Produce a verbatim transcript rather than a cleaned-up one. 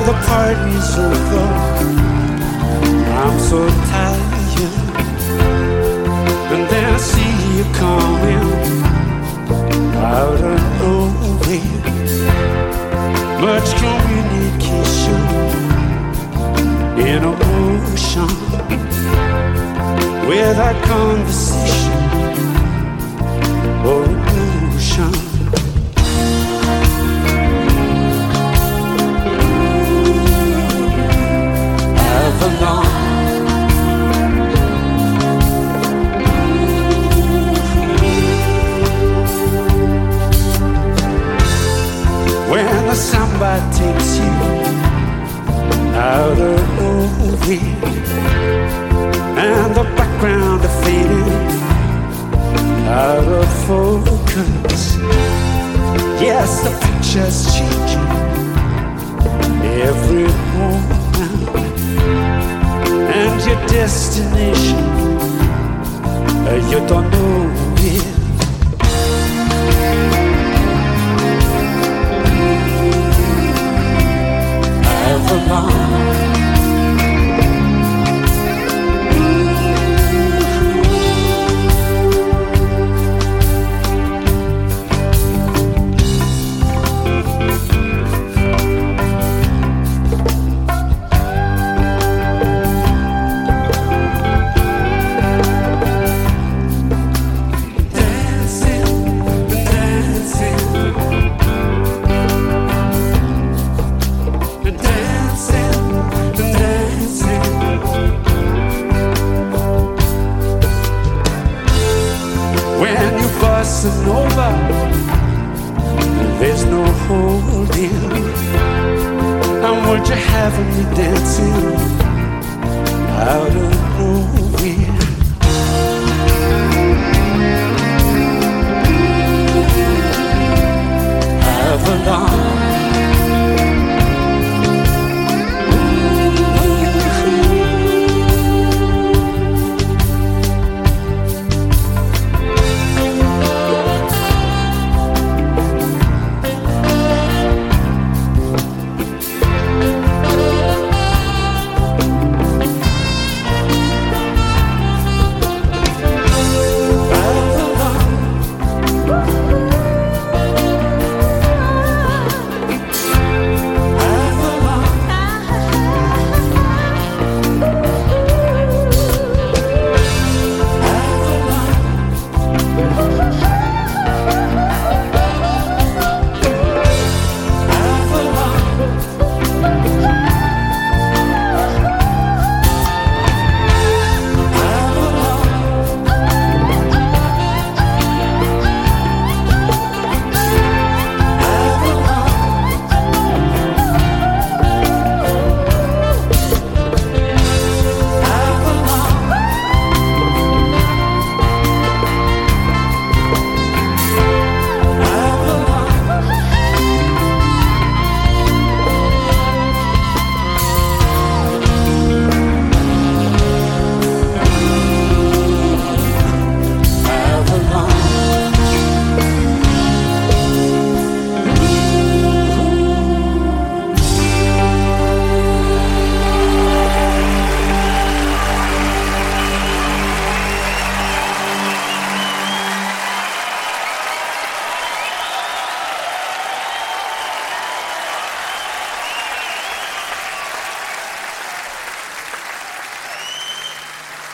the party's over, I'm so tired. And then I see you coming out of nowhere. Much communication in emotion, without conversation or emotion. Avalon, when the samba takes you out of nowhere, and the background is fading out of focus. Yes, the picture's changing every moment, and your destination, uh, you don't know it. Avalon, over, there's no holding. And would you have me dancing out of nowhere?